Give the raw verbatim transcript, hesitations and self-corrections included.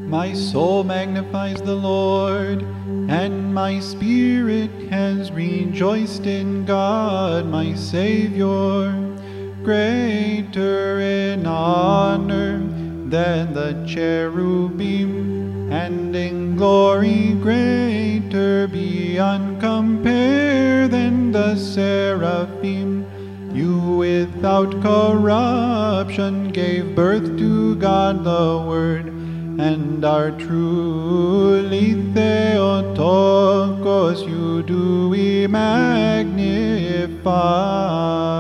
My soul magnifies the Lord, and my spirit has rejoiced in God my Savior. Greater in honor than the cherubim, and in glory greater beyond compare than the seraphim. You without corruption gave birth to God the Word, and are truly Theotokos, you do we magnify.